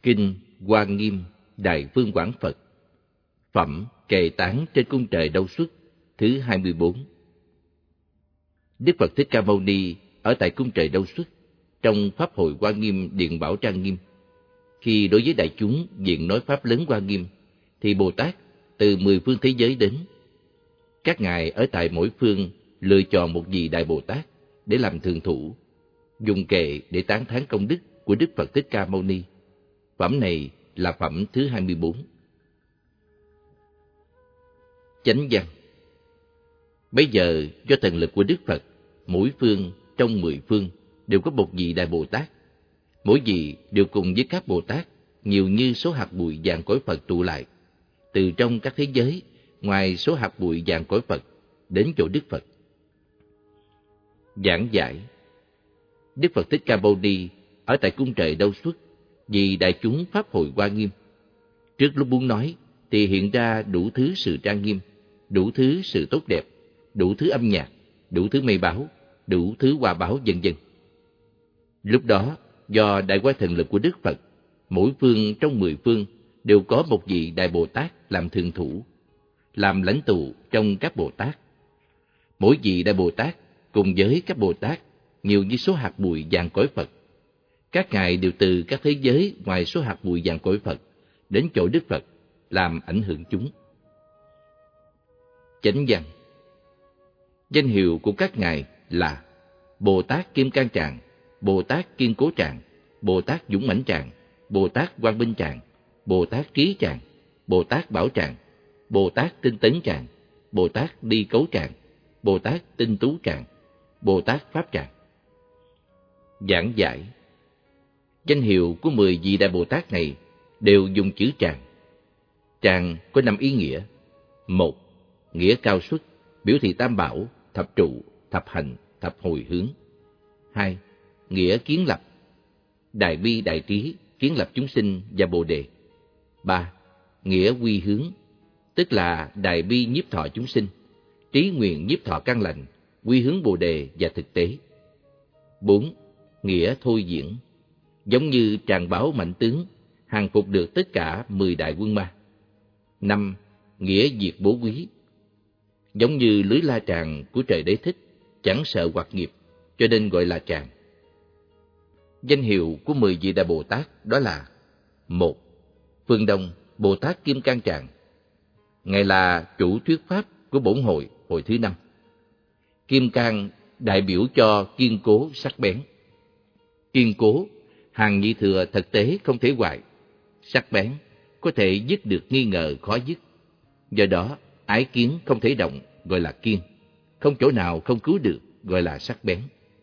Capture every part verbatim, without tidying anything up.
Kinh Hoa Nghiêm Đại Phương Quảng Phật. Phẩm Kệ Tán trên cung trời Đâu Xuất thứ hai mươi bốn. Đức Phật Thích Ca Mâu Ni ở tại cung trời Đâu Xuất, trong Pháp hội Hoa Nghiêm Điện Bảo Trang Nghiêm. Khi đối với đại chúng diện nói Pháp lớn Hoa Nghiêm, thì Bồ Tát từ mười phương thế giới đến. Các ngài ở tại mỗi phương lựa chọn một vị Đại Bồ Tát để làm thượng thủ, dùng kệ để tán thán công đức của Đức Phật Thích Ca Mâu Ni. Phẩm này là phẩm thứ hai mươi bốn. Chánh văn. Bây giờ do thần lực của Đức Phật, mỗi phương trong mười phương đều có một vị Đại Bồ Tát. Mỗi vị đều cùng với các Bồ Tát nhiều như số hạt bụi vàng cõi Phật tụ lại, từ trong các thế giới ngoài số hạt bụi vàng cõi Phật đến chỗ Đức Phật. Giảng giải. Đức Phật Thích Ca Mâu Ni ở tại cung trời Đâu Xuất vì đại chúng Pháp hội Hoa Nghiêm. Trước lúc muốn nói thì hiện ra đủ thứ sự trang nghiêm, đủ thứ sự tốt đẹp, đủ thứ âm nhạc, đủ thứ mây báo, đủ thứ hoa báo, vân vân. Lúc đó, do đại qua thần lực của Đức Phật, mỗi phương trong mười phương đều có một vị Đại Bồ Tát làm thượng thủ, làm lãnh tụ trong các Bồ Tát. Mỗi vị Đại Bồ Tát cùng với các Bồ Tát nhiều như số hạt bụi vàng cõi Phật. Các ngài đều từ các thế giới ngoài số hạt bụi vàng cõi Phật đến chỗ Đức Phật làm ảnh hưởng chúng. Chánh văn. Danh hiệu của các ngài là Bồ Tát Kim Cang Tràng, Bồ Tát Kiên Cố Tràng, Bồ Tát Dũng Mãnh Tràng, Bồ Tát Quang Minh Tràng, Bồ Tát Trí Tràng, Bồ Tát Bảo Tràng, Bồ Tát Tinh Tấn Tràng, Bồ Tát Đi Cấu Tràng, Bồ Tát Tinh Tú Tràng, Bồ Tát Pháp Tràng. Giảng giải. Danh hiệu của mười vị Đại Bồ Tát này đều dùng chữ tràng. Tràng có năm ý nghĩa. Một, nghĩa cao xuất, biểu thị tam bảo, thập trụ, thập hành, thập hồi hướng. Hai, nghĩa kiến lập, đại bi đại trí, kiến lập chúng sinh và Bồ đề. Ba, nghĩa quy hướng, tức là đại bi nhiếp thọ chúng sinh, trí nguyện nhiếp thọ căn lành, quy hướng Bồ đề và thực tế. Bốn, nghĩa thôi diễn, giống như tràng bảo mạnh tướng, hàng phục được tất cả mười đại quân ma. Năm, nghĩa diệt bố quý, giống như lưới la tràng của trời Đế Thích, chẳng sợ hoặc nghiệp, cho nên gọi là tràng. Danh hiệu của mười vị Đại Bồ Tát đó là: một, phương Đông Bồ Tát Kim Cang Tràng. Ngài là chủ thuyết pháp của bổn hội, hội thứ năm. Kim Cang đại biểu cho kiên cố, sắc bén. Kiên cố, hàng nhị thừa thực tế không thể hoại. Sắc bén, có thể dứt được nghi ngờ khó dứt. Do đó, ái kiến không thể động, gọi là kiên. Không chỗ nào không cứu được, gọi là sắc bén.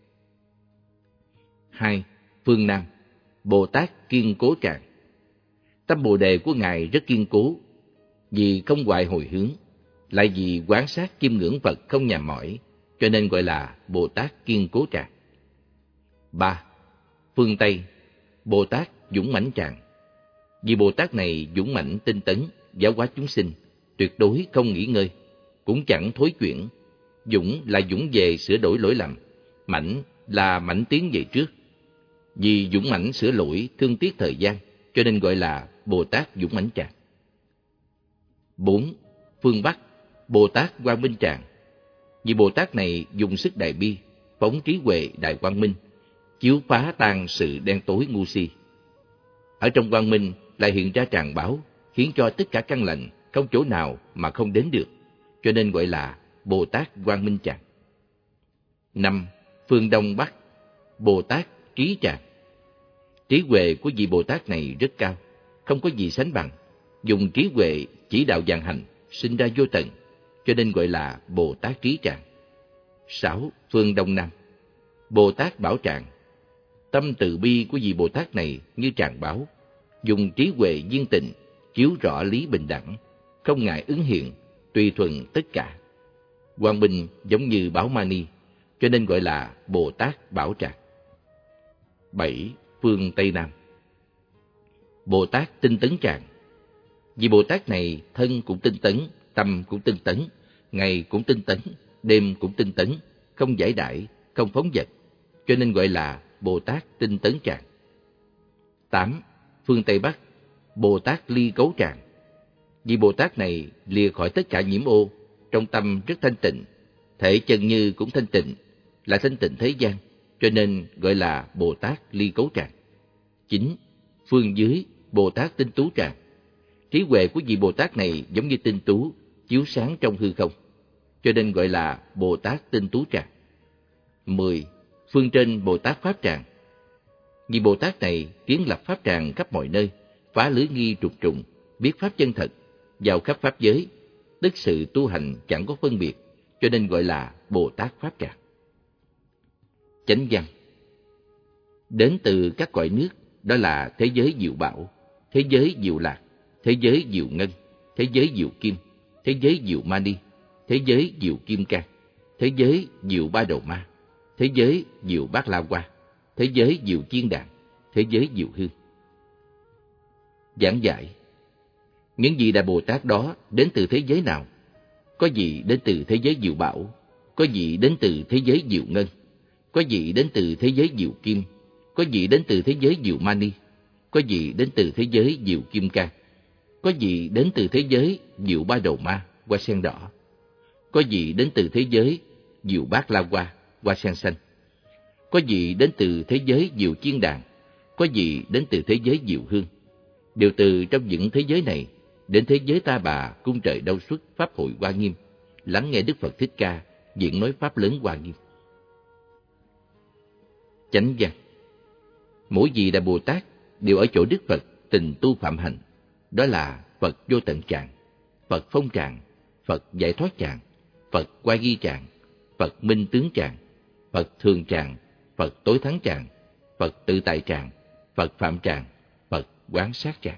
Hai, phương Nam Bồ Tát Kiên Cố Tràng. Tâm Bồ đề của Ngài rất kiên cố, vì không hoại hồi hướng, lại vì quán sát chiêm ngưỡng Phật không nhàm mỏi, cho nên gọi là Bồ Tát Kiên Cố Tràng. Ba, phương Tây Bồ Tát Dũng Mãnh Tràng. Vì Bồ Tát này dũng mãnh tinh tấn, giáo hóa chúng sinh, tuyệt đối không nghỉ ngơi, cũng chẳng thối chuyển. Dũng là dũng về sửa đổi lỗi lầm, mãnh là mãnh tiến về trước. Vì dũng mãnh sửa lỗi, thương tiếc thời gian, cho nên gọi là Bồ Tát Dũng Mãnh Tràng. Bốn, phương Bắc Bồ Tát Quang Minh Tràng. Vì Bồ Tát này dùng sức đại bi, phóng trí huệ đại quang minh, chiếu phá tan sự đen tối ngu si. Ở trong quang minh lại hiện ra tràng bảo, khiến cho tất cả căn lành không chỗ nào mà không đến được, cho nên gọi là Bồ Tát Quang Minh Tràng. Năm, phương Đông Bắc Bồ Tát Trí Tràng. Trí huệ của vị Bồ Tát này rất cao, không có gì sánh bằng, dùng trí huệ chỉ đạo vạn hành, sinh ra vô tận, cho nên gọi là Bồ Tát Trí Tràng. Sáu, phương Đông Nam Bồ Tát Bảo Tràng. Tâm từ bi của vị Bồ Tát này như tràng bảo, dùng trí huệ viên tịnh, chiếu rõ lý bình đẳng, không ngại ứng hiện, tùy thuận tất cả. Quang minh giống như bảo mani, cho nên gọi là Bồ Tát Bảo Tràng. Bảy, phương Tây Nam Bồ Tát Tinh Tấn Tràng. Vì Bồ Tát này thân cũng tinh tấn, tâm cũng tinh tấn, ngày cũng tinh tấn, đêm cũng tinh tấn, không giải đãi, không phóng dật, cho nên gọi là Bồ Tát Tinh Tấn Tràng. Tám, phương Tây Bắc, Bồ Tát Ly Cấu Tràng. Vị Bồ Tát này lìa khỏi tất cả nhiễm ô, trong tâm rất thanh tịnh, thể chân như cũng thanh tịnh, là thanh tịnh thế gian, cho nên gọi là Bồ Tát Ly Cấu Tràng. Chín. Phương dưới, Bồ Tát Tinh Tú Tràng. Trí huệ của vị Bồ Tát này giống như tinh tú, chiếu sáng trong hư không, cho nên gọi là Bồ Tát Tinh Tú Tràng. Mười. Phương trên Bồ Tát Pháp Tràng. Vị Bồ Tát này kiến lập Pháp Tràng khắp mọi nơi, phá lưới nghi trục trùng, biết Pháp chân thật, vào khắp Pháp giới, tức sự tu hành chẳng có phân biệt, cho nên gọi là Bồ Tát Pháp Tràng. Chánh văn. Đến từ các cõi nước, đó là thế giới diệu bảo, thế giới diệu lạc, thế giới diệu ngân, thế giới diệu kim, thế giới diệu mani, thế giới diệu kim cang, thế giới diệu ba đầu ma, thế giới diệu bát la hoa, thế giới diệu chiên đàn, thế giới diệu hương. Giảng giải. Những vị Đại Bồ Tát đó đến từ thế giới nào? Có vị đến từ thế giới diệu bảo, có vị đến từ thế giới diệu ngân, có vị đến từ thế giới diệu kim, có vị đến từ thế giới diệu mani, có vị đến từ thế giới diệu kim cang, có vị đến từ thế giới diệu ba đầu ma, hoa sen đỏ, có vị đến từ thế giới diệu bát la hoa, hoa sen xanh, có vị đến từ thế giới diệu chiên đàn, có vị đến từ thế giới diệu hương. Đều từ trong những thế giới này đến thế giới Ta Bà, cung trời Đâu Xuất, pháp hội Hoa Nghiêm, lắng nghe Đức Phật Thích Ca diễn nói pháp lớn Hoa Nghiêm. Chánh văn. Mỗi vị Đại Bồ Tát đều ở chỗ Đức Phật tình tu phạm hành, đó là Phật Vô Tận Tràng, Phật Phong Tràng, Phật Giải Thoát Tràng, Phật Hoa Nghi Tràng, Phật Minh Tướng Tràng, Phật Thường Tràng, Phật Tối Thắng Tràng, Phật Tự Tại Tràng, Phật Phạm Tràng, Phật Quán Sát Tràng.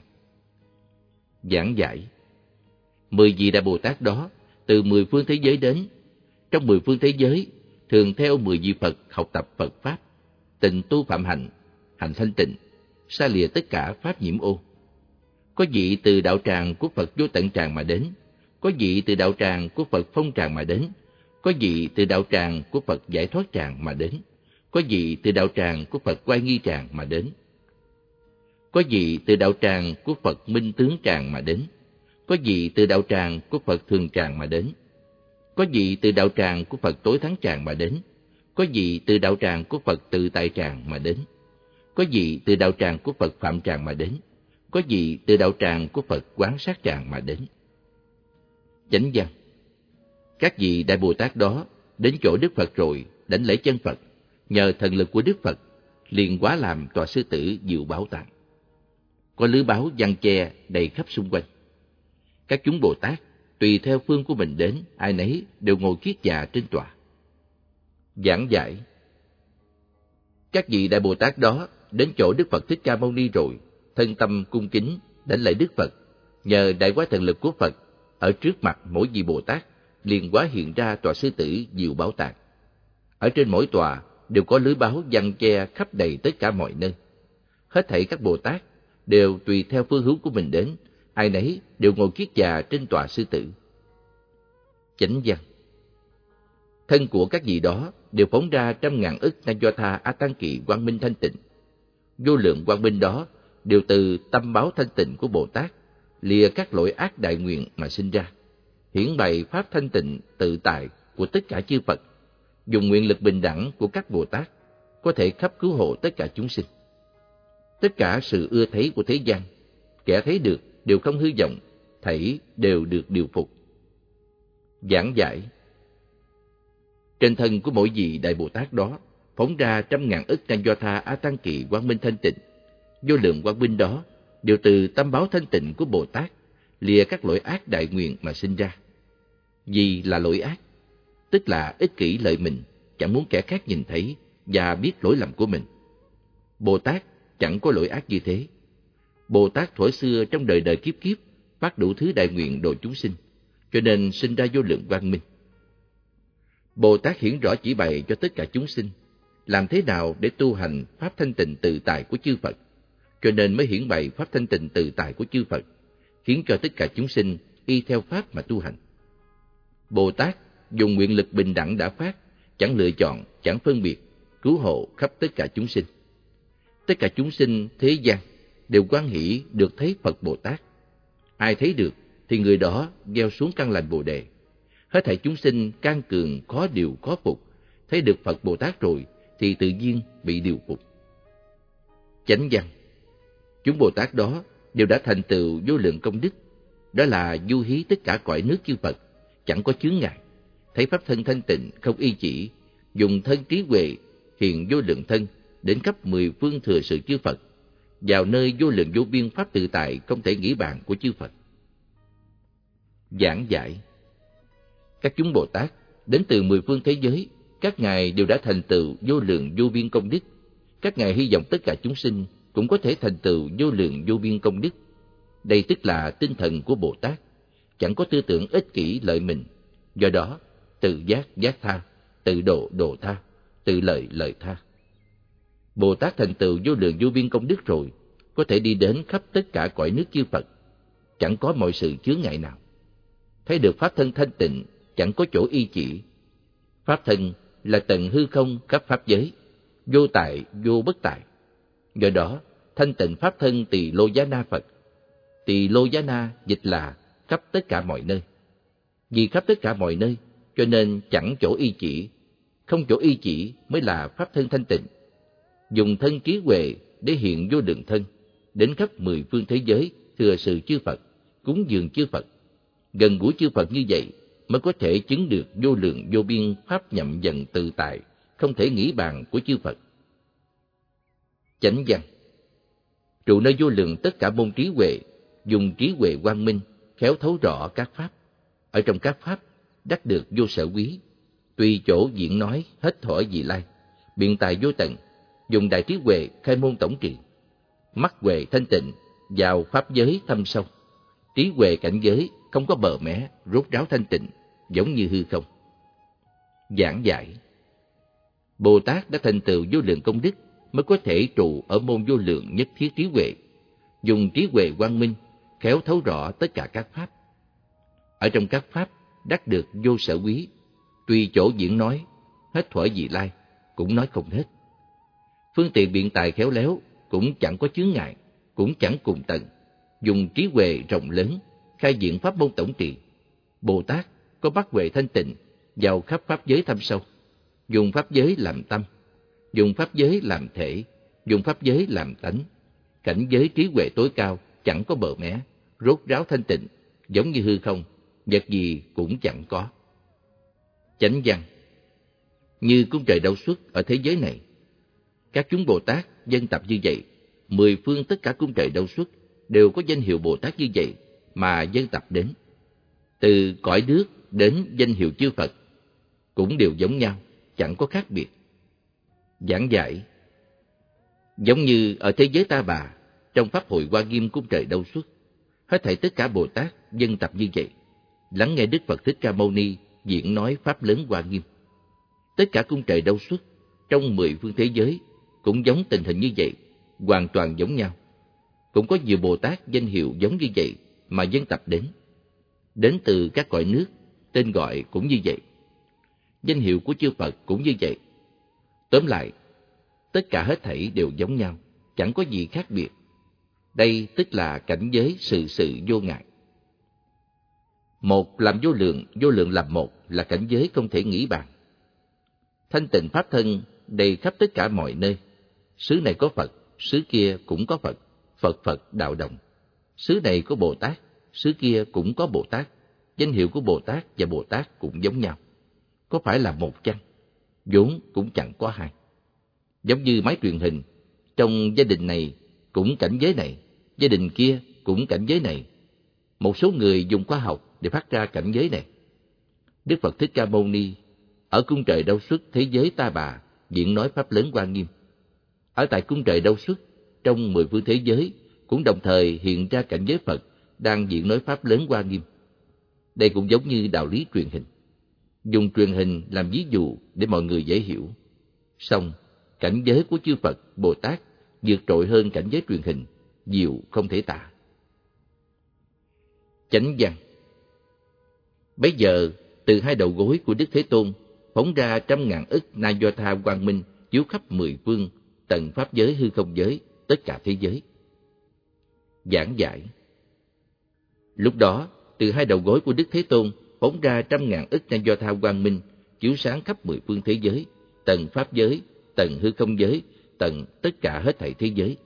Giảng giải. Mười vị Đại Bồ Tát đó từ mười phương thế giới đến. Trong mười phương thế giới thường theo mười vị Phật học tập Phật Pháp, tịnh tu phạm hành, hành thanh tịnh, xa lìa tất cả pháp nhiễm ô. Có vị từ đạo tràng của Phật Vô Tận Tràng mà đến, có vị từ đạo tràng của Phật Phong Tràng mà đến, có vị từ đạo tràng của Phật Giải Thoát Tràng mà đến, có vị từ đạo tràng của Phật Hoa Nghi Tràng mà đến, có vị từ đạo tràng của Phật Minh Tướng Tràng mà đến, có vị từ đạo tràng của Phật Thường Tràng mà đến, có vị từ đạo tràng của Phật Tối Thắng Tràng mà đến, có vị từ đạo tràng của Phật Tự Tại Tràng mà đến, có vị từ đạo tràng của Phật Phạm Tràng mà đến, có vị từ đạo tràng của Phật Quán Sát Tràng mà đến. Chánh văn. Các vị Đại Bồ Tát đó đến chỗ Đức Phật rồi đảnh lễ chân Phật, nhờ thần lực của Đức Phật liền hóa làm tòa sư tử diệu bảo tàng. Có lưới báo giăng che đầy khắp xung quanh. Các chúng Bồ Tát tùy theo phương của mình đến, ai nấy đều ngồi kiết già trên tòa. Giảng giải. Các vị Đại Bồ Tát đó đến chỗ Đức Phật Thích Ca Mâu Ni rồi, thân tâm cung kính đảnh lễ Đức Phật, nhờ đại hóa thần lực của Phật, ở trước mặt mỗi vị Bồ Tát liền hóa hiện ra tòa sư tử diệu bảo tàng. Ở trên mỗi tòa đều có lưới báo giăng che khắp đầy tất cả mọi nơi. Hết thảy các Bồ Tát đều tùy theo phương hướng của mình đến, ai nấy đều ngồi kiết già trên tòa sư tử. Chánh văn. Thân của các vị đó đều phóng ra trăm ngàn ức na do tha a tăng kỳ quang minh thanh tịnh. Vô lượng quang minh đó đều từ tâm báo thanh tịnh của Bồ Tát, lìa các lỗi ác đại nguyện mà sinh ra, hiển bày pháp thanh tịnh tự tại của tất cả chư Phật, dùng nguyện lực bình đẳng của các Bồ Tát có thể khắp cứu hộ tất cả chúng sinh. Tất cả sự ưa thấy của thế gian, kẻ thấy được đều không hư vọng, thảy đều được điều phục. Giảng giải. Trên thân của mỗi vị Đại Bồ Tát đó phóng ra trăm ngàn ức na do tha a tăng kỳ quang minh thanh tịnh. Vô lượng quang minh đó đều từ tâm báo thanh tịnh của Bồ Tát, lìa các lỗi ác đại nguyện mà sinh ra. Vì là lỗi ác, tức là ích kỷ lợi mình, chẳng muốn kẻ khác nhìn thấy và biết lỗi lầm của mình. Bồ Tát chẳng có lỗi ác như thế. Bồ Tát thuở xưa trong đời đời kiếp kiếp phát đủ thứ đại nguyện độ chúng sinh, cho nên sinh ra vô lượng quang minh. Bồ Tát hiển rõ chỉ bày cho tất cả chúng sinh làm thế nào để tu hành pháp thanh tịnh tự tại của chư Phật, cho nên mới hiển bày pháp thanh tịnh tự tại của chư Phật, khiến cho tất cả chúng sinh y theo pháp mà tu hành. Bồ Tát dùng nguyện lực bình đẳng đã phát, chẳng lựa chọn, chẳng phân biệt, cứu hộ khắp tất cả chúng sinh. Tất cả chúng sinh thế gian đều hoan hỷ được thấy Phật Bồ Tát. Ai thấy được thì người đó gieo xuống căn lành Bồ Đề. Hết thảy chúng sinh can cường khó điều khó phục, thấy được Phật Bồ Tát rồi thì tự nhiên bị điều phục. Chánh văn: chúng Bồ Tát đó đều đã thành tựu vô lượng công đức, đó là du hí tất cả cõi nước chư Phật, chẳng có chướng ngại, thấy pháp thân thanh tịnh không y chỉ, dùng thân trí huệ hiện vô lượng thân, đến khắp mười phương thừa sự chư Phật, vào nơi vô lượng vô biên pháp tự tại không thể nghĩ bàn của chư Phật. Giảng giải: các chúng Bồ Tát đến từ mười phương thế giới, các ngài đều đã thành tựu vô lượng vô biên công đức. Các ngài hy vọng tất cả chúng sinh cũng có thể thành tựu vô lượng vô biên công đức. Đây tức là tinh thần của Bồ Tát, chẳng có tư tưởng ích kỷ lợi mình. Do đó, tự giác giác tha, tự độ độ tha, tự lợi lợi tha. Bồ Tát thành tựu vô lượng vô biên công đức rồi, có thể đi đến khắp tất cả cõi nước chư Phật, chẳng có mọi sự chướng ngại nào. Thấy được pháp thân thanh tịnh, chẳng có chỗ y chỉ. Pháp thân là tận hư không khắp pháp giới, vô tại vô bất tại. Do đó, thanh tịnh pháp thân Tỳ Lô Giá Na Phật. Tỳ Lô Giá Na dịch là khắp tất cả mọi nơi. Vì khắp tất cả mọi nơi, cho nên chẳng chỗ y chỉ. Không chỗ y chỉ mới là pháp thân thanh tịnh. Dùng thân trí huệ để hiện vô lượng thân, đến khắp mười phương thế giới, thừa sự chư Phật, cúng dường chư Phật. Gần gũi chư Phật như vậy mới có thể chứng được vô lượng vô biên pháp nhậm dần tự tại, không thể nghĩ bàn của chư Phật. Chánh văn: trụ nơi vô lượng tất cả môn trí huệ, dùng trí huệ quang minh, khéo thấu rõ các pháp. Ở trong các pháp, đắc được vô sở quý, tùy chỗ diễn nói, hết thỏa vị lai, biện tài vô tận, dùng đại trí huệ khai môn tổng trì. Mắt huệ thanh tịnh, vào pháp giới thâm sâu. Trí huệ cảnh giới không có bờ mé, rốt ráo thanh tịnh, giống như hư không. Giảng giải: Bồ Tát đã thành tựu vô lượng công đức mới có thể trụ ở môn vô lượng nhất thiết trí huệ, dùng trí huệ quang minh, khéo thấu rõ tất cả các pháp. Ở trong các pháp, đắc được vô sở quý, tùy chỗ diễn nói, hết thuở vị lai, cũng nói không hết. Phương tiện biện tài khéo léo, cũng chẳng có chướng ngại, cũng chẳng cùng tận, dùng trí huệ rộng lớn, khai diễn pháp môn tổng trì. Bồ Tát có bát huệ thanh tịnh, vào khắp pháp giới thâm sâu, dùng pháp giới làm tâm, dùng pháp giới làm thể, dùng pháp giới làm tánh. Cảnh giới trí huệ tối cao, chẳng có bờ mé, rốt ráo thanh tịnh, giống như hư không, vật gì cũng chẳng có. Chánh văn: như cung trời đâu xuất ở thế giới này, các chúng Bồ Tát dân tập như vậy, mười phương tất cả cung trời đâu xuất đều có danh hiệu Bồ Tát như vậy mà dân tập đến. Từ cõi nước đến danh hiệu chư Phật cũng đều giống nhau, chẳng có khác biệt. Giảng giải: giống như ở thế giới Ta Bà, trong pháp hội Hoa Nghiêm cung trời đâu xuất, hết thảy tất cả Bồ Tát dân tập như vậy, lắng nghe Đức Phật Thích Ca Mâu Ni diễn nói pháp lớn Hoa Nghiêm. Tất cả cung trời đâu xuất trong mười phương thế giới cũng giống tình hình như vậy, hoàn toàn giống nhau. Cũng có nhiều Bồ Tát danh hiệu giống như vậy mà dân tập đến. Đến từ các cõi nước, tên gọi cũng như vậy. Danh hiệu của chư Phật cũng như vậy. Tóm lại, tất cả hết thảy đều giống nhau, chẳng có gì khác biệt. Đây tức là cảnh giới sự sự vô ngại. Một làm vô lượng, vô lượng làm một là cảnh giới không thể nghĩ bàn. Thanh tịnh pháp thân đầy khắp tất cả mọi nơi. Xứ này có Phật, xứ kia cũng có Phật, Phật Phật đạo đồng. Xứ này có Bồ Tát, xứ kia cũng có Bồ Tát. Danh hiệu của Bồ Tát và Bồ Tát cũng giống nhau. Có phải là một chăng? Vốn cũng chẳng có hai. Giống như máy truyền hình, trong gia đình này cũng cảnh giới này, gia đình kia cũng cảnh giới này. Một số người dùng khoa học để phát ra cảnh giới này. Đức Phật Thích Ca Mâu Ni ở cung trời đâu xuất thế giới Ta Bà diễn nói pháp lớn Hoa Nghiêm. Ở tại cung trời đâu xuất trong mười phương thế giới cũng đồng thời hiện ra cảnh giới Phật đang diễn nói pháp lớn Hoa Nghiêm. Đây cũng giống như đạo lý truyền hình, dùng truyền hình làm ví dụ để mọi người dễ hiểu. Song cảnh giới của chư Phật Bồ Tát vượt trội hơn cảnh giới truyền hình, diệu không thể tả. Chánh văn: bấy giờ từ hai đầu gối của Đức Thế Tôn phóng ra trăm ngàn ức na do tha quang minh chiếu khắp mười phương, tận pháp giới hư không giới, tất cả thế giới. giảng giải. Lúc đó, từ hai đầu gối của Đức Thế Tôn phóng ra trăm ngàn ức na do tha quang minh, chiếu sáng khắp mười phương thế giới, tầng pháp giới, tầng hư không giới, tầng tất cả hết thảy thế giới.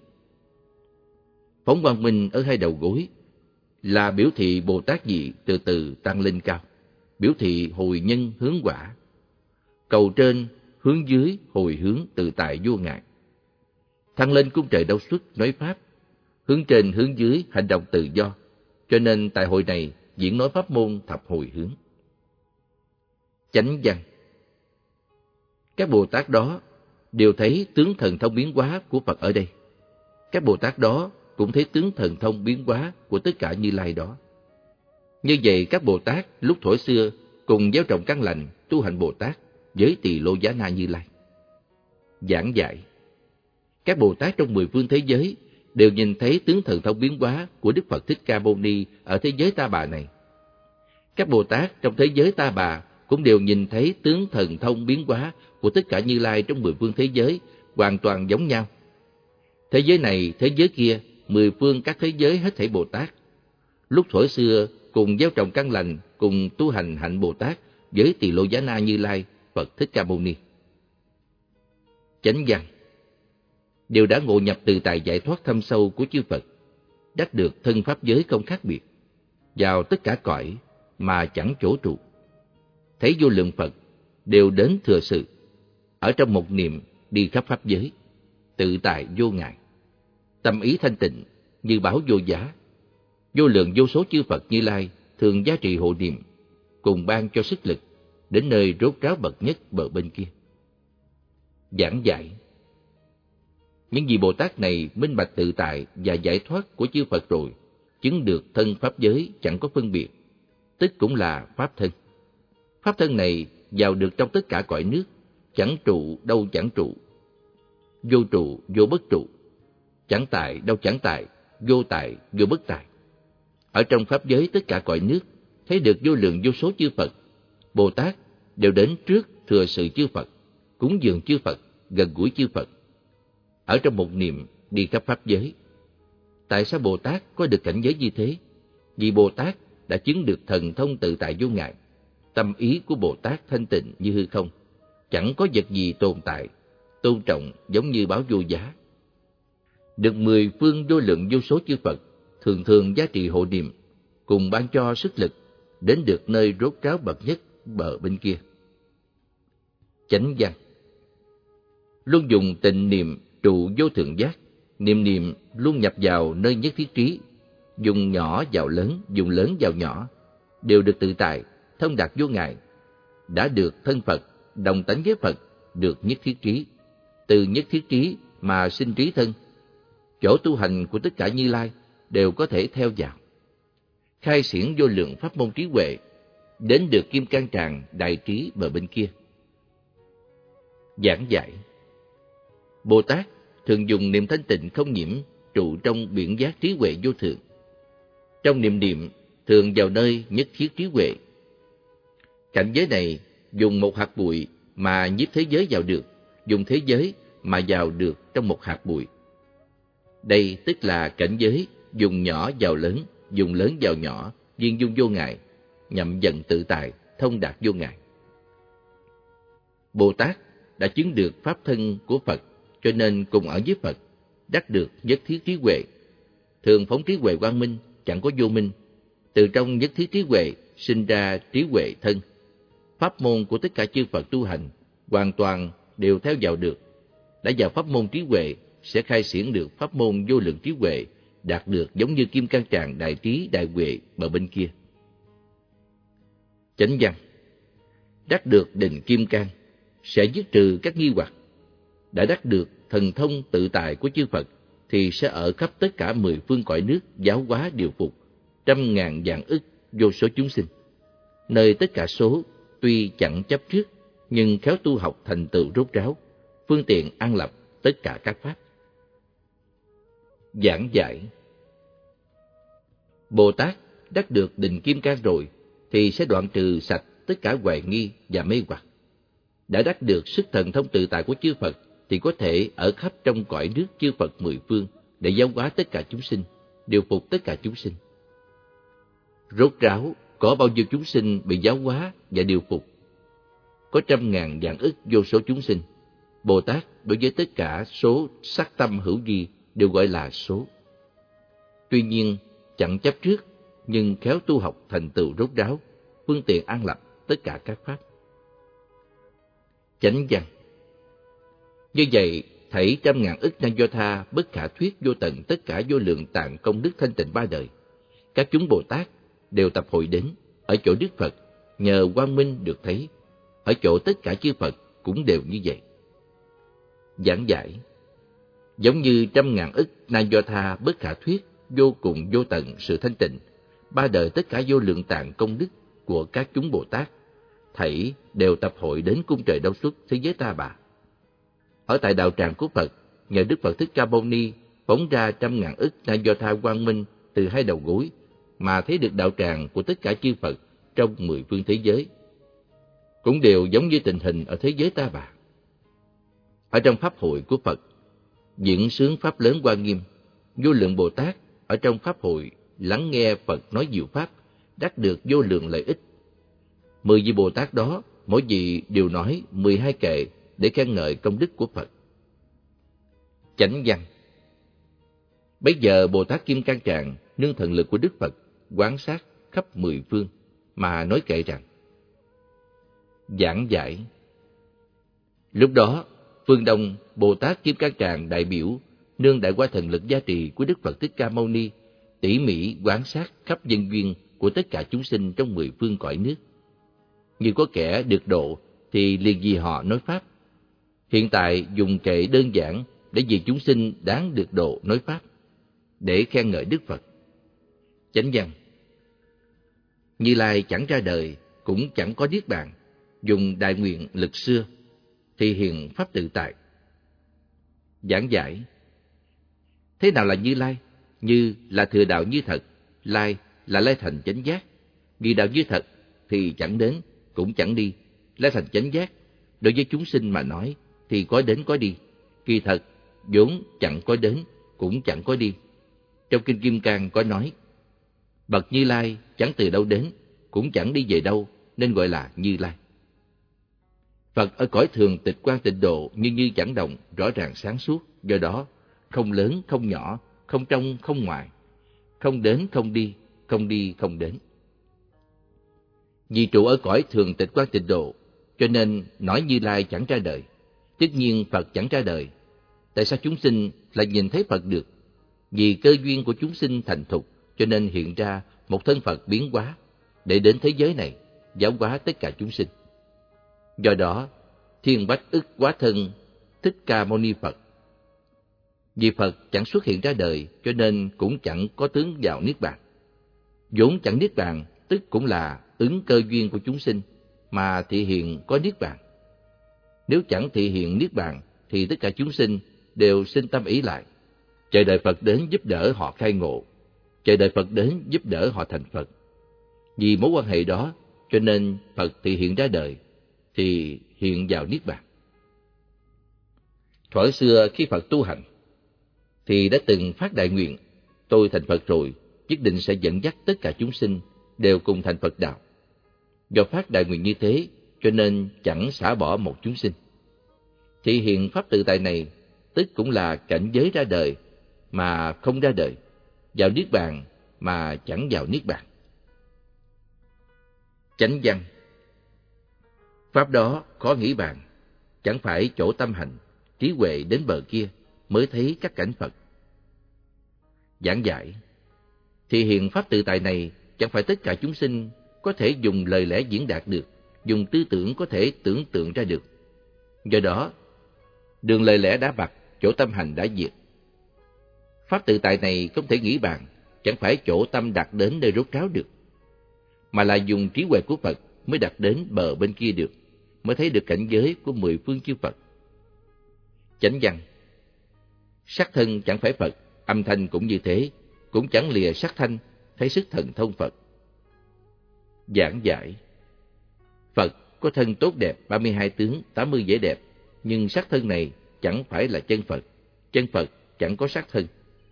Phóng quang minh ở hai đầu gối là biểu thị Bồ Tát vị từ từ tăng lên cao, biểu thị hồi nhân hướng quả, cầu trên hướng dưới hồi hướng tự tại vô ngại. Thăng lên cung trời đau xuất nói pháp, hướng trên hướng dưới hành động tự do, cho nên tại hội này diễn nói pháp môn thập hồi hướng. Chánh văn. Các Bồ Tát đó đều thấy tướng thần thông biến hóa của Phật ở đây. Các Bồ Tát đó cũng thấy tướng thần thông biến hóa của tất cả Như Lai đó. Như vậy các Bồ Tát lúc thuở xưa cùng gieo trồng căn lành tu hành Bồ Tát với Tỳ Lô Giá Na Như Lai. Giảng giải. Các Bồ Tát trong mười phương thế giới đều nhìn thấy tướng thần thông biến hóa của Đức Phật Thích Ca Mâu Ni ở thế giới Ta Bà này. Các Bồ Tát trong thế giới Ta Bà cũng đều nhìn thấy tướng thần thông biến hóa của tất cả Như Lai trong mười phương thế giới hoàn toàn giống nhau. Thế giới này, thế giới kia, mười phương các thế giới hết thảy Bồ Tát. Lúc thuở xưa cùng gieo trồng căn lành, cùng tu hành hạnh Bồ Tát với Tỳ Lô Giá Na Như Lai, Phật Thích Ca Mâu Ni. Chánh văn. Đều đã ngộ nhập tự tại giải thoát thâm sâu của chư Phật, đắc được thân pháp giới không khác biệt, vào tất cả cõi mà chẳng chỗ trụ. Thấy vô lượng Phật đều đến thừa sự, ở trong một niệm đi khắp pháp giới, tự tại vô ngại. Tâm ý thanh tịnh như bảo vô giá. Vô lượng vô số chư Phật Như Lai thường giá trị hộ niệm, cùng ban cho sức lực đến nơi rốt ráo bậc nhất bờ bên kia. Giảng giải. Những vị Bồ Tát này minh bạch tự tại và giải thoát của chư Phật rồi, chứng được thân pháp giới chẳng có phân biệt, tức cũng là pháp thân. Pháp thân này vào được trong tất cả cõi nước, chẳng trụ đâu chẳng trụ, vô trụ vô bất trụ, chẳng tại đâu chẳng tại, vô tại vô bất tại. Ở trong pháp giới tất cả cõi nước, thấy được vô lượng vô số chư Phật, Bồ Tát đều đến trước thừa sự chư Phật, cúng dường chư Phật, gần gũi chư Phật. Ở trong một niệm đi khắp pháp giới. Tại sao Bồ Tát có được cảnh giới như thế? Vì Bồ Tát đã chứng được thần thông tự tại vô ngại. Tâm ý của Bồ Tát thanh tịnh như hư không, chẳng có vật gì tồn tại, tôn trọng giống như báo vô giá. Được mười phương vô lượng vô số chư Phật thường thường giá trị hộ niệm, cùng ban cho sức lực đến được nơi rốt ráo bậc nhất bờ bên kia. Chánh văn. Luôn dùng tịnh niệm trụ vô thượng giác, niệm niệm luôn nhập vào nơi nhất thiết trí, dùng nhỏ vào lớn, dùng lớn vào nhỏ, đều được tự tại, thông đạt vô ngại, đã được thân Phật, đồng tánh với Phật, được nhất thiết trí. Từ nhất thiết trí mà sinh trí thân, chỗ tu hành của tất cả Như Lai đều có thể theo vào. Khai triển vô lượng pháp môn trí huệ, đến được kim cang tràng đại trí bờ bên kia. Giảng giải. Bồ Tát thường dùng niệm thanh tịnh không nhiễm trụ trong biển giác trí huệ vô thượng. Trong niệm niệm thường vào nơi nhất thiết trí huệ. Cảnh giới này dùng một hạt bụi mà nhiếp thế giới vào được, dùng thế giới mà vào được trong một hạt bụi. Đây tức là cảnh giới dùng nhỏ vào lớn, dùng lớn vào nhỏ, viên dung vô ngại, nhậm dần tự tại, thông đạt vô ngại. Bồ Tát đã chứng được pháp thân của Phật, cho nên cùng ở với Phật, đắc được nhất thiết trí huệ. Thường phóng trí huệ quang minh, chẳng có vô minh. Từ trong nhất thiết trí huệ sinh ra trí huệ thân. Pháp môn của tất cả chư Phật tu hành hoàn toàn đều theo vào được. Đã vào pháp môn trí huệ sẽ khai triển được pháp môn vô lượng trí huệ, đạt được giống như kim cang tràng đại trí đại huệ bờ bên kia. Chánh văn. Đắc được định kim cang sẽ dứt trừ các nghi hoặc. Đã đắc được thần thông tự tại của chư Phật thì sẽ ở khắp tất cả mười phương cõi nước giáo hóa điều phục trăm ngàn vạn ức vô số chúng sinh. Nơi tất cả số tuy chẳng chấp trước, nhưng khéo tu học thành tựu rốt ráo, phương tiện an lập tất cả các pháp. Giảng giải. Bồ Tát đắc được định kim cang rồi thì sẽ đoạn trừ sạch tất cả hoài nghi và mê hoặc. Đã đắc được sức thần thông tự tại của chư Phật thì có thể ở khắp trong cõi nước chư Phật mười phương để giáo hóa tất cả chúng sinh, điều phục tất cả chúng sinh. Rốt ráo có bao nhiêu chúng sinh bị giáo hóa và điều phục? Có trăm ngàn vạn ức vô số chúng sinh. Bồ Tát đối với tất cả số sắc tâm hữu vi đều gọi là số. Tuy nhiên, chẳng chấp trước, nhưng khéo tu học thành tựu rốt ráo, phương tiện an lập tất cả các pháp. Chánh văn. Như vậy, thảy trăm ngàn ức năng do tha, bất khả thuyết vô tận tất cả vô lượng tạng công đức thanh tịnh ba đời. Các chúng Bồ Tát đều tập hội đến, ở chỗ Đức Phật, nhờ quang minh được thấy, ở chỗ tất cả chư Phật cũng đều như vậy. Giảng giải. Giống như trăm ngàn ức năng do tha, bất khả thuyết, vô cùng vô tận sự thanh tịnh, ba đời tất cả vô lượng tạng công đức của các chúng Bồ Tát, thảy đều tập hội đến cung trời Đâu Xuất thế giới Ta Bà. Ở tại đạo tràng của Phật, nhờ Đức Phật Thích Ca Mâu Ni phóng ra trăm ngàn ức năng do tha quang minh từ hai đầu gối, mà thấy được đạo tràng của tất cả chư Phật trong mười phương thế giới, cũng đều giống như tình hình ở thế giới Ta Bà. Ở trong pháp hội của Phật, diễn sướng pháp lớn Hoa Nghiêm, vô lượng Bồ Tát ở trong pháp hội lắng nghe Phật nói diệu pháp, đắc được vô lượng lợi ích. Mười vị Bồ Tát đó, mỗi vị đều nói mười hai kệ để khen ngợi công đức của Phật. Chánh văn. Bây giờ Bồ Tát Kim Cang Tràng nương thần lực của Đức Phật quán sát khắp mười phương mà nói kệ rằng: giảng giải. Lúc đó, phương Đông Bồ Tát Kim Cang Tràng đại biểu nương đại qua thần lực gia trì của Đức Phật Thích Ca Mâu Ni, tỉ mỉ quán sát khắp nhân duyên của tất cả chúng sinh trong mười phương cõi nước. Như có kẻ được độ thì liền vì họ nói pháp. Hiện tại dùng kệ đơn giản để vì chúng sinh đáng được độ nói pháp, để khen ngợi Đức Phật. Chánh văn. Như Lai chẳng ra đời, cũng chẳng có niết bàn, dùng đại nguyện lực xưa, thì hiện pháp tự tại. Giảng giải. Thế nào là Như Lai? Như là thừa đạo như thật, Lai là lai thành chánh giác. Vì đạo như thật thì chẳng đến, cũng chẳng đi. Lai thành chánh giác, đối với chúng sinh mà nói thì có đến có đi. Kỳ thật, vốn chẳng có đến, cũng chẳng có đi. Trong Kinh Kim Cang có nói, bậc Như Lai chẳng từ đâu đến, cũng chẳng đi về đâu, nên gọi là Như Lai. Phật ở cõi thường tịch quan tịnh độ như như chẳng động, rõ ràng sáng suốt, do đó không lớn không nhỏ, không trong không ngoài, không đến không đi, không đi không đến. Vì trụ ở cõi thường tịch quan tịnh độ, cho nên nói Như Lai chẳng ra đời. Tất nhiên Phật chẳng ra đời. Tại sao chúng sinh lại nhìn thấy Phật được? Vì cơ duyên của chúng sinh thành thục, cho nên hiện ra một thân Phật biến hóa, để đến thế giới này, giáo hóa tất cả chúng sinh. Do đó, thiên bách ức hóa thân Thích Ca Mâu Ni Phật. Vì Phật chẳng xuất hiện ra đời, cho nên cũng chẳng có tướng vào Niết Bàn. Vốn chẳng Niết Bàn, tức cũng là ứng cơ duyên của chúng sinh, mà thị hiện có Niết Bàn. Nếu chẳng thị hiện Niết Bàn, thì tất cả chúng sinh đều sinh tâm ý lại, chờ đợi Phật đến giúp đỡ họ khai ngộ, chờ đợi Phật đến giúp đỡ họ thành Phật. Vì mối quan hệ đó, cho nên Phật thị hiện ra đời, thì hiện vào Niết Bàn. Thuở xưa khi Phật tu hành, thì đã từng phát đại nguyện, tôi thành Phật rồi, nhất định sẽ dẫn dắt tất cả chúng sinh đều cùng thành Phật đạo. Do phát đại nguyện như thế, cho nên chẳng xả bỏ một chúng sinh. Thị hiện pháp tự tại này, tức cũng là cảnh giới ra đời mà không ra đời, vào Niết Bàn mà chẳng vào Niết Bàn. Chánh văn. Pháp đó khó nghĩ bàn, chẳng phải chỗ tâm hành, trí huệ đến bờ kia mới thấy các cảnh Phật. Giảng giải. Thị hiện pháp tự tại này chẳng phải tất cả chúng sinh có thể dùng lời lẽ diễn đạt được, dùng tư tưởng có thể tưởng tượng ra được. Do đó, đường lời lẽ đã bạc, chỗ tâm hành đã diệt. Pháp tự tại này không thể nghĩ bàn, chẳng phải chỗ tâm đạt đến nơi rốt ráo được, mà là dùng trí huệ của Phật mới đạt đến bờ bên kia được, mới thấy được cảnh giới của mười phương chư Phật. Chánh văn. Sắc thân chẳng phải Phật, âm thanh cũng như thế, cũng chẳng lìa sắc thanh, thấy sức thần thông Phật. Giảng giải. Phật có thân tốt đẹp, ba mươi hai tướng, tám mươi vẻ đẹp, nhưng sắc thân này chẳng phải là chân Phật, chân Phật chẳng có sắc thân.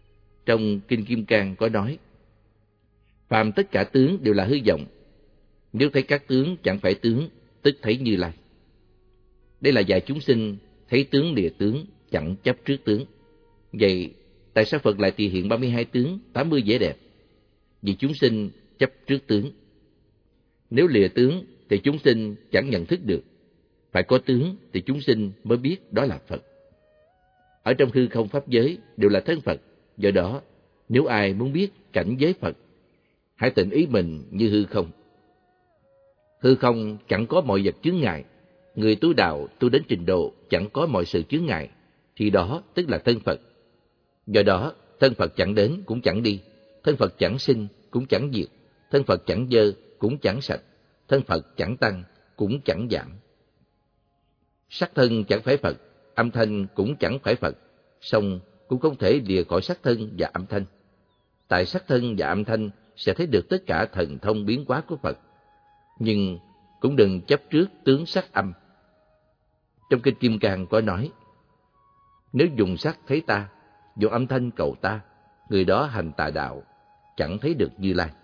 trong Kinh Kim Cang có nói: phàm tất cả tướng đều là hư vọng, nếu thấy các tướng chẳng phải tướng, tức thấy Như Lai. Đây là dạy chúng sinh thấy tướng lìa tướng, chẳng chấp trước tướng. Vậy tại sao Phật lại tỳ hiện ba mươi hai tướng, tám mươi vẻ đẹp? Vì chúng sinh chấp trước tướng. Nếu lìa tướng thì chúng sinh chẳng nhận thức được, phải có tướng thì chúng sinh mới biết đó là Phật. Ở trong hư không pháp giới đều là thân Phật, do đó nếu ai muốn biết cảnh giới Phật, hãy tịnh ý mình như hư không. Hư không chẳng có mọi vật chướng ngại, người tu đạo tu đến trình độ chẳng có mọi sự chướng ngại, thì đó tức là thân Phật. Do đó thân Phật chẳng đến cũng chẳng đi, thân Phật chẳng sinh cũng chẳng diệt, thân Phật chẳng dơ cũng chẳng sạch, thân Phật chẳng tăng cũng chẳng giảm. Sắc thân chẳng phải Phật, âm thanh cũng chẳng phải Phật, song cũng không thể lìa khỏi sắc thân và âm thanh. Tại sắc thân và âm thanh sẽ thấy được tất cả thần thông biến hóa của Phật, nhưng cũng đừng chấp trước tướng sắc âm. Trong Kinh Kim Cang có nói: nếu dùng sắc thấy ta, dùng âm thanh cầu ta, người đó hành tà đạo, chẳng thấy được Như Lai.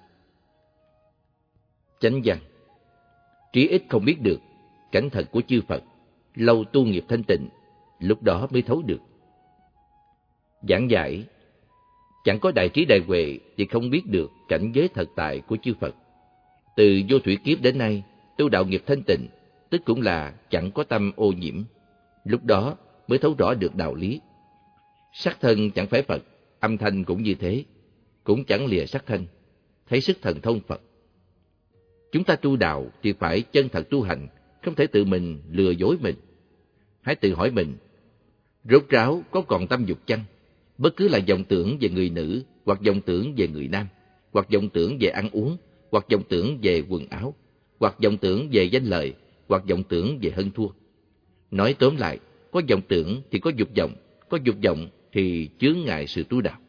Chánh văn: trí ít không biết được cảnh thật của chư Phật, lâu tu nghiệp thanh tịnh, lúc đó mới thấu được. Giảng giải: chẳng có đại trí đại huệ thì không biết được cảnh giới thật tại của chư Phật. Từ vô thủy kiếp đến nay, tu đạo nghiệp thanh tịnh, tức cũng là chẳng có tâm ô nhiễm, lúc đó mới thấu rõ được đạo lý. Sắc thân chẳng phải Phật, âm thanh cũng như thế, cũng chẳng lìa sắc thân, thấy sức thần thông Phật. Chúng ta tu đạo thì phải chân thật tu hành, không thể tự mình lừa dối mình. Hãy tự hỏi mình, rốt ráo có còn tâm dục chăng? Bất cứ là vọng tưởng về người nữ, hoặc vọng tưởng về người nam, hoặc vọng tưởng về ăn uống, hoặc vọng tưởng về quần áo, hoặc vọng tưởng về danh lợi, hoặc vọng tưởng về hơn thua. Nói tóm lại, có vọng tưởng thì có dục vọng, có dục vọng thì chướng ngại sự tu đạo.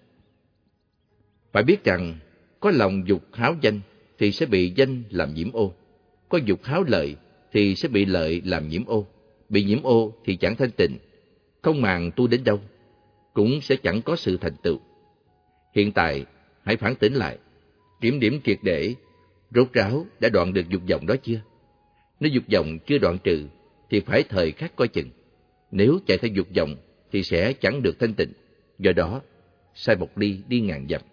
Phải biết rằng, có lòng dục háo danh thì sẽ bị danh làm nhiễm ô, có dục háo lợi thì sẽ bị lợi làm nhiễm ô, bị nhiễm ô thì chẳng thanh tịnh, không màng tu đến đâu, cũng sẽ chẳng có sự thành tựu. Hiện tại, hãy phản tỉnh lại, kiểm điểm triệt để, rốt ráo đã đoạn được dục vọng đó chưa? Nếu dục vọng chưa đoạn trừ, thì phải thời khắc coi chừng. Nếu chạy theo dục vọng, thì sẽ chẳng được thanh tịnh. Do đó, sai một ly đi ngàn dặm.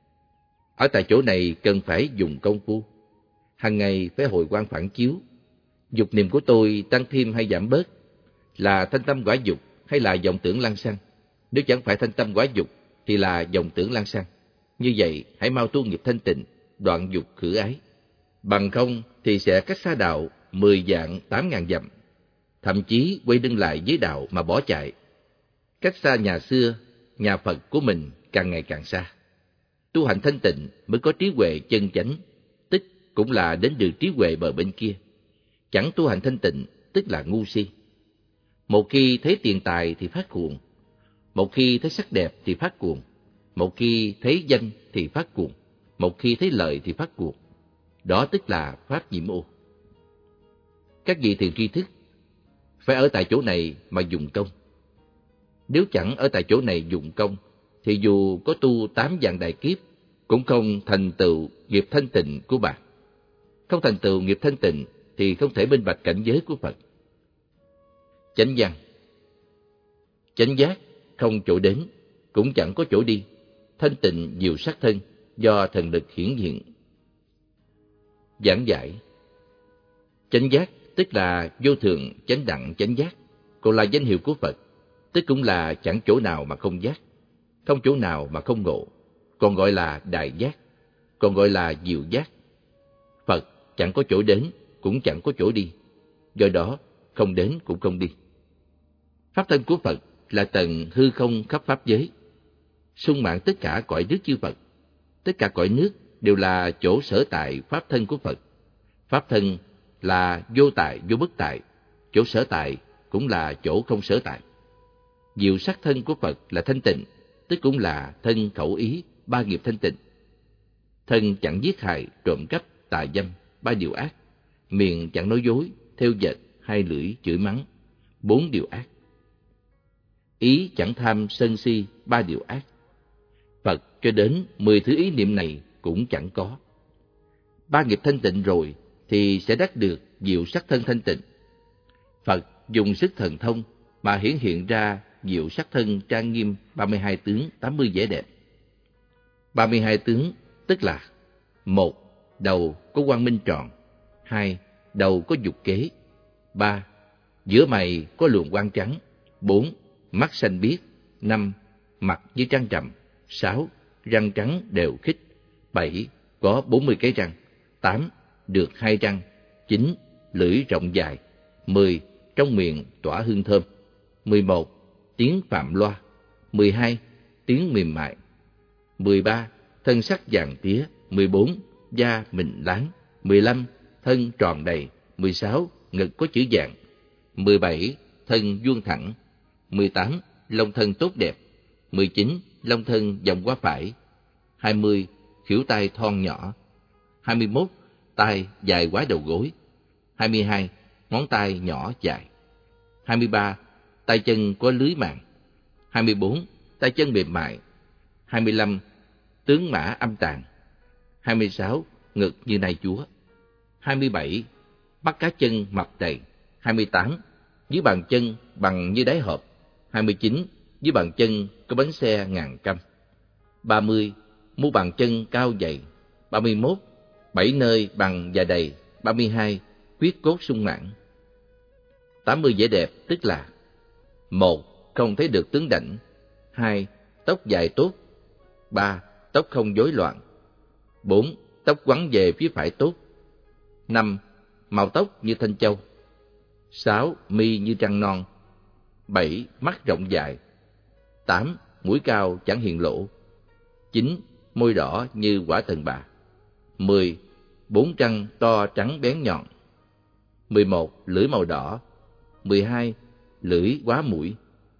Ở tại chỗ này cần phải dùng công phu. Hằng ngày phải hồi quang phản chiếu. Dục niệm của tôi tăng thêm hay giảm bớt? Là thanh tâm quả dục hay là vọng tưởng lăng xăng? Nếu chẳng phải thanh tâm quả dục, thì là vọng tưởng lăng xăng. Như vậy, hãy mau tu nghiệp thanh tịnh, đoạn dục khử ái. Bằng không thì sẽ cách xa đạo mười vạn tám ngàn dặm, thậm chí quay lưng lại với đạo mà bỏ chạy. Cách xa nhà xưa, nhà Phật của mình càng ngày càng xa. Tu hành thanh tịnh mới có trí huệ chân chánh, tức cũng là đến đường trí huệ bờ bên kia. Chẳng tu hành thanh tịnh, tức là ngu si. Một khi thấy tiền tài thì phát cuồng, một khi thấy sắc đẹp thì phát cuồng, một khi thấy danh thì phát cuồng, một khi thấy lợi thì phát cuồng. Đó tức là pháp nhiễm ô. Các vị thiền tri thức phải ở tại chỗ này mà dùng công. Nếu chẳng ở tại chỗ này dùng công, thì dù có tu tám vạn đại kiếp, cũng không thành tựu nghiệp thanh tịnh của bạn. Không thành tựu nghiệp thanh tịnh thì không thể minh bạch cảnh giới của Phật. Chánh văn: chánh giác không chỗ đến, cũng chẳng có chỗ đi, thanh tịnh diệu sắc thân, do thần lực hiển hiện. Giảng giải: chánh giác tức là vô thượng chánh đẳng chánh giác, còn là danh hiệu của Phật, tức cũng là chẳng chỗ nào mà không giác, không chỗ nào mà không ngộ, còn gọi là đại giác, còn gọi là diệu giác. Phật chẳng có chỗ đến, cũng chẳng có chỗ đi, do đó không đến cũng không đi. Pháp thân của Phật là tầng hư không khắp pháp giới, sung mãn tất cả cõi nước chư Phật. Tất cả cõi nước đều là chỗ sở tại pháp thân của Phật. Pháp thân là vô tại vô bất tại, chỗ sở tại cũng là chỗ không sở tại. Diệu sắc thân của Phật là thanh tịnh, tức cũng là thân khẩu ý ba nghiệp thanh tịnh. Thân chẳng giết hại, trộm cắp, tà dâm, ba điều ác. Miệng chẳng nói dối, theo dệt, hai lưỡi chửi mắng, bốn điều ác. Ý chẳng tham sân si, ba điều ác. Phật cho đến mười thứ ý niệm này cũng chẳng có. Ba nghiệp thanh tịnh rồi thì sẽ đắc được diệu sắc thân thanh tịnh. Phật dùng sức thần thông mà hiển hiện ra diệu sắc thân trang nghiêm ba mươi hai tướng tám mươi vẻ đẹp. ba mươi hai tướng tức là: một. Đầu có quang minh tròn. Hai. Đầu có dục kế. Ba. Giữa mày có luồng quang trắng. Bốn. Mắt xanh biếc. Năm. Mặt như trăng trầm. Sáu. Răng trắng đều khít. Bảy. Có bốn mươi cái răng. Tám. Được hai răng. Chín. Lưỡi rộng dài. Mười. Trong miệng tỏa hương thơm. Mười một. Tiếng phạm loa. Mười hai. Tiếng mềm mại. Mười ba. Thân sắc vàng tía. Mười bốn. Da mịn láng. Mười lăm. Thân tròn đầy. Mười sáu. Ngực có chữ vàng. Mười bảy. Thân vuông thẳng. Mười tám. Lông thân tốt đẹp. Mười chín. Lông thân vòng qua phải. Hai mươi. Khuỷu tay thon nhỏ. Hai mươi mốt. Tai dài quá đầu gối. Hai mươi hai. Ngón tay nhỏ dài. Hai mươi ba. Tay chân có lưới màng. Hai mươi bốn. Tay chân mềm mại. Hai mươi lăm. Tướng mã âm tàn. Hai mươi sáu. Ngực như nai chúa. Hai mươi bảy. Mắt cá chân mập đầy. Hai mươi tám. Dưới bàn chân bằng như đáy hộp. Hai mươi chín. Dưới bàn chân có bánh xe ngàn căm. Ba mươi. Mu bàn chân cao dày. Ba mươi mốt. Bảy nơi bằng và đầy. Ba mươi hai. Huyết cốt sung mãn. Tám mươi vẻ đẹp tức là: một. Không thấy được tướng đảnh. Hai. Tóc dài tốt. Ba. Tóc không rối loạn. Bốn. Tóc quắn về phía phải tốt. Năm. Màu tóc như thanh châu. Sáu. Mi như trăng non. Bảy. Mắt rộng dài. Tám. Mũi cao chẳng hiện lỗ. Chín. Môi đỏ như quả thần bà. Mười. Bốn răng to trắng bén nhọn. Mười một. Lưỡi màu đỏ. Mười hai. Lưỡi quá mũi.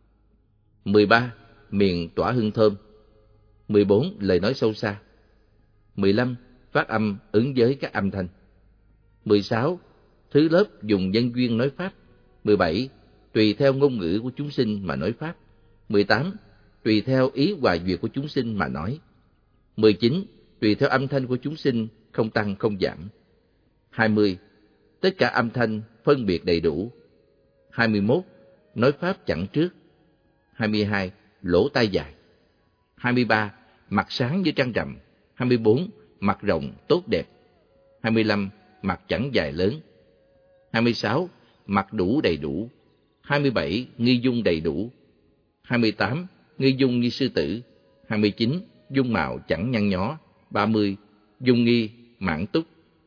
Mười ba. Miệng tỏa hương thơm. Mười bốn. Lời nói sâu xa. Mười lăm. Phát âm ứng với các âm thanh. Mười sáu. Thứ lớp dùng dân duyên nói pháp. Mười bảy. Tùy theo ngôn ngữ của chúng sinh mà nói pháp. Mười tám. Tùy theo ý hòa duyệt của chúng sinh mà nói. Mười chín. Tùy theo âm thanh của chúng sinh, không tăng không giảm. Hai mươi. Tất cả âm thanh phân biệt đầy đủ. Hai mươi mốt. Nói pháp chẵn trước. Hai mươi hai. Lỗ tai dài. Hai mươi ba. Mặt sáng như trăng rằm. Hai mươi bốn. Mặt rộng tốt đẹp. Hai mươi lăm. Mặt chẳng dài lớn. Hai mươi sáu. Mặt đủ đầy đủ. Hai mươi bảy. Nghi dung đầy đủ. Hai mươi tám. Nghi dung như sư tử. Hai mươi chín. Dung mạo chẳng nhăn nhó. Ba mươi. Dung nghi mãn túc.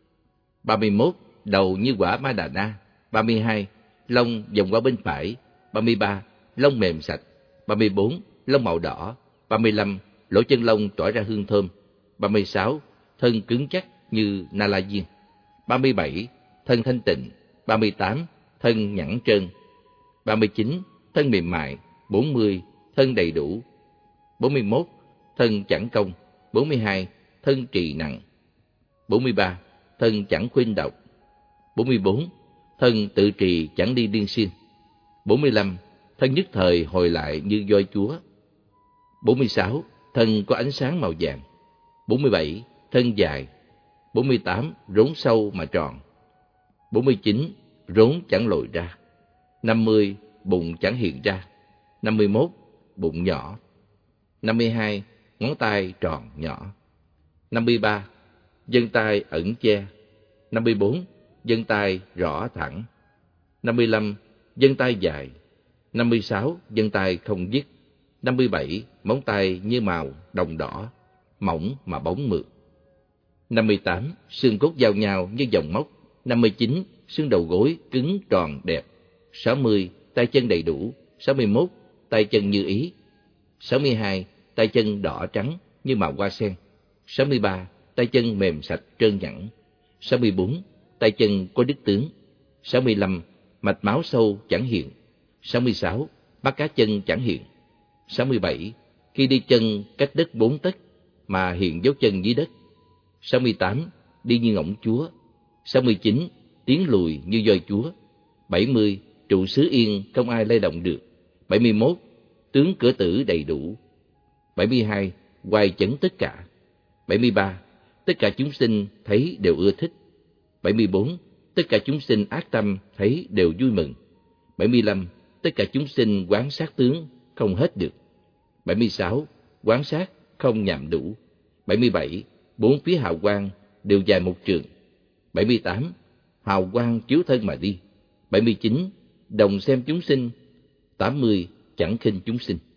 Ba mươi mốt. Đầu như quả ma đà na. Ba mươi hai. Lông vòng qua bên phải. Ba mươi ba. Lông mềm sạch. Ba mươi bốn. Lông màu đỏ. Ba mươi lăm. Lỗ chân lông tỏa ra hương thơm. Ba mươi sáu. Thân cứng chắc như na la diên. Ba mươi bảy. Thân thanh tịnh. Ba mươi tám. Thân nhẵn trơn. Ba mươi chín. Thân mềm mại. Bốn mươi. Thân đầy đủ. Bốn mươi mốt. Thân chẳng công. Bốn mươi hai. Thân trì nặng. Bốn mươi ba. Thân chẳng khuynh độc. Bốn mươi bốn. Thân tự trì chẳng đi điên xiên. Bốn mươi lăm. Thân nhất thời hồi lại như voi chúa. Bốn mươi sáu. Thân có ánh sáng màu vàng. Bốn mươi bảy. Thân dài. Bốn mươi tám. Rốn sâu mà tròn. Bốn mươi chín. Rốn chẳng lồi ra. Năm mươi. Bụng chẳng hiện ra. Năm mươi mốt. Bụng nhỏ. Năm mươi hai. Ngón tay tròn nhỏ. Năm mươi ba. Vân tay ẩn che. Năm mươi bốn. Vân tay rõ thẳng. Năm mươi lăm. Vân tay dài. Năm mươi sáu. Vân tay không dứt. Năm mươi bảy. Móng tay như màu đồng đỏ, mỏng mà bóng mượt. Năm mươi tám. Xương cốt giao nhau như dòng móc. Năm mươi chín. Xương đầu gối cứng tròn đẹp. Sáu mươi. Tay chân đầy đủ. Sáu mươi mốt. Tay chân như ý. Sáu mươi hai. Tay chân đỏ trắng như màu hoa sen. Sáu mươi ba. Tay chân mềm sạch trơn nhẵn. Sáu mươi bốn. Tay chân có đức tướng. Sáu mươi lăm. Mạch máu sâu chẳng hiện. Sáu mươi sáu. Mắt cá chân chẳng hiện. Sáu mươi bảy. Khi đi chân cách đất bốn tấc mà hiện dấu chân dưới đất. Sáu mươi tám. Đi như ngỗng chúa. Sáu mươi chín. Tiến lùi như voi chúa. Bảy mươi. Trụ xứ yên không ai lay động được. Bảy mươi mốt. Tướng cửa tử đầy đủ. Bảy mươi hai. hoài chấn tất cả. bảy mươi ba. Tất cả chúng sinh thấy đều ưa thích. bảy mươi bốn. Tất cả chúng sinh ác tâm thấy đều vui mừng. bảy mươi lăm. Tất cả chúng sinh quán sát tướng không hết được. bảy mươi sáu. Quán sát không nhằm đủ. bảy mươi bảy. Bốn phía hào quang đều dài một trường. bảy mươi tám. Hào quang chiếu thân mà đi. bảy mươi chín. Đồng xem chúng sinh. tám mươi. Chẳng khinh chúng sinh.